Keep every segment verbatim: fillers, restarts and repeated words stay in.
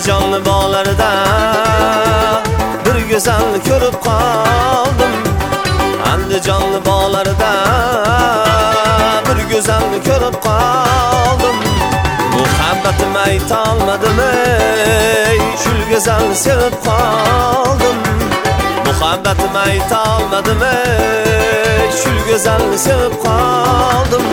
Andijonli bog'larida bir go'zal ko'rib qoldim. Andijonli bog'larida bir go'zal ko'rib qoldim. Muhabbatim ayta olmadim, ey shul go'zal sevib qoldim. Muhabbatim ayta olmadim, ey shul go'zal sevib qoldim.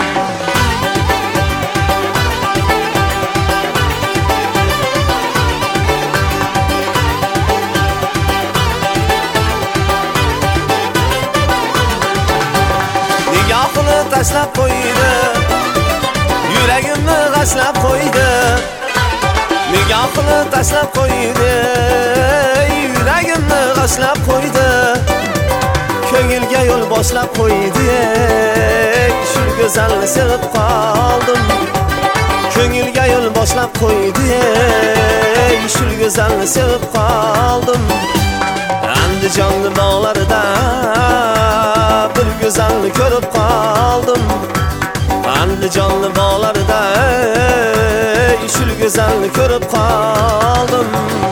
Nigohini tashlab qo'ydi, yuragimni g'ashlab qo'ydi. Nigohini tashlab qo'ydi, yuragimni g'ashlab qo'ydi. Ko'ngilga yo'l boshlab qo'ydi, shul go'zalni sevib qoldim. Ko'ngilga yo'l boshlab qo'ydi, shul go'zalni sevib qoldim. Andijonli bog'larida bir go'zalni ko'rib qoldim. Andijonli bog'larida shul go'zalni ko'rib qoldim.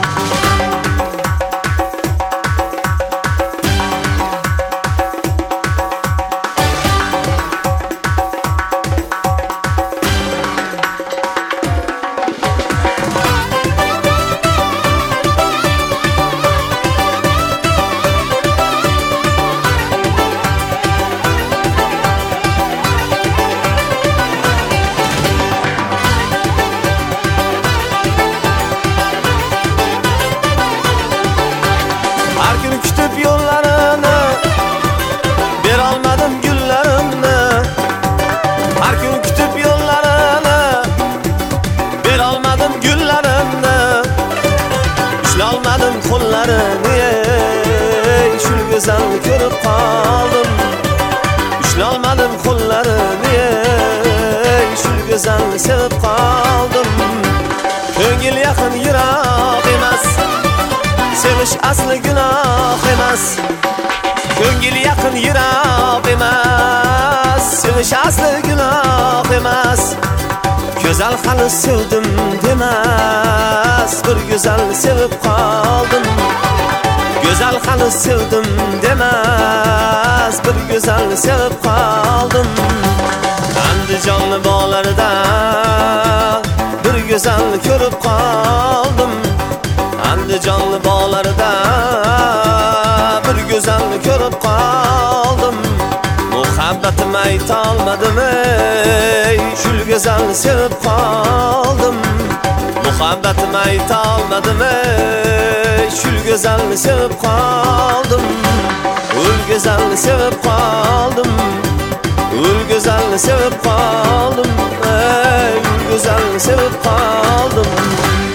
Kutib yo'llarini berolmadim gullarimni. Har kun kutib yo'llarini berolmadim gullarimni. Ushlolmadim qo'llarini, shul go'zalni ko'rib qoldim. Ushlolmadim qo'llarini, shul go'zalni sevib qoldim. Ko'ngil yaqin yiroq emas, sevish asli gunoh emas. Ko'ngil yaqin yiroq emas, sevish asli gunoh emas. Go'zal hali sevdim demas, bir go'zalni sevib qoldim. Go'zal hali sevdim demas, bir go'zalni sevib qoldim. Andijonli bog'larida bir go'zalni ko'rib qoldim. Andijonli bog'larida bir go'zalni ko'rib qoldim. Muhabbatim ayta olmadim, ey shul go'zalni sevib qoldim. Muhabbatim ayta olmadim, ey shul go'zalni sevib qoldim. Ul go'zalni sevib qoldim. Ul go'zalni sevib qoldim, ey ul go'zalni sevib qoldim.